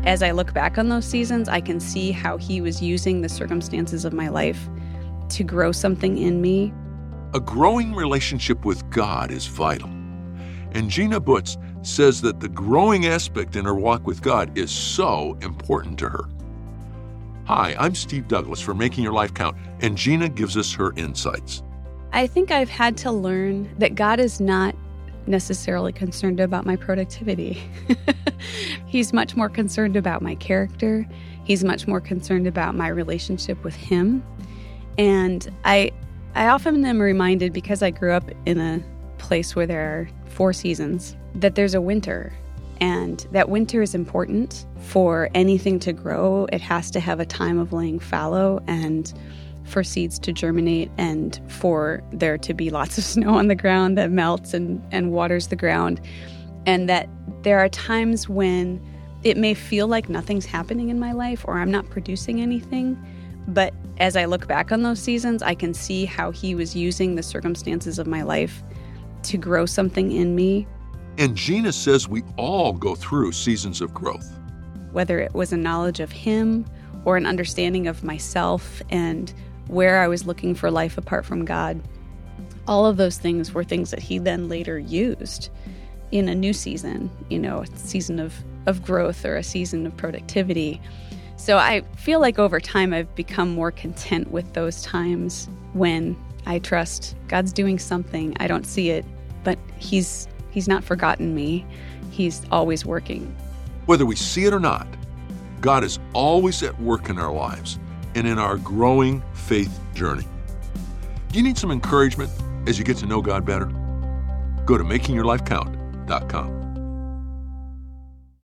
as I look back on those seasons, I can see how he was using the circumstances of my life to grow something in me. A growing relationship with God is vital. And Gina Butz says that the growing aspect in her walk with God is so important to her. Hi, I'm Steve Douglas for Making Your Life Count, and Gina gives us her insights. I think I've had to learn that God is not necessarily concerned about my productivity. He's much more concerned about my character. He's much more concerned about my relationship with him. And I often am reminded, because I grew up in a place where there are 4 seasons, that there's a winter. And that winter is important for anything to grow. It has to have a time of laying fallow and for seeds to germinate and for there to be lots of snow on the ground that melts and waters the ground. And that there are times when it may feel like nothing's happening in my life or I'm not producing anything. But as I look back on those seasons, I can see how he was using the circumstances of my life to grow something in me. And Gina says we all go through seasons of growth. Whether it was a knowledge of him or an understanding of myself and where I was looking for life apart from God, all of those things were things that he then later used in a new season, a season of growth or a season of productivity. So I feel like over time I've become more content with those times when I trust God's doing something. I don't see it, but He's not forgotten me. He's always working. Whether we see it or not, God is always at work in our lives and in our growing faith journey. Do you need some encouragement as you get to know God better? Go to makingyourlifecount.com.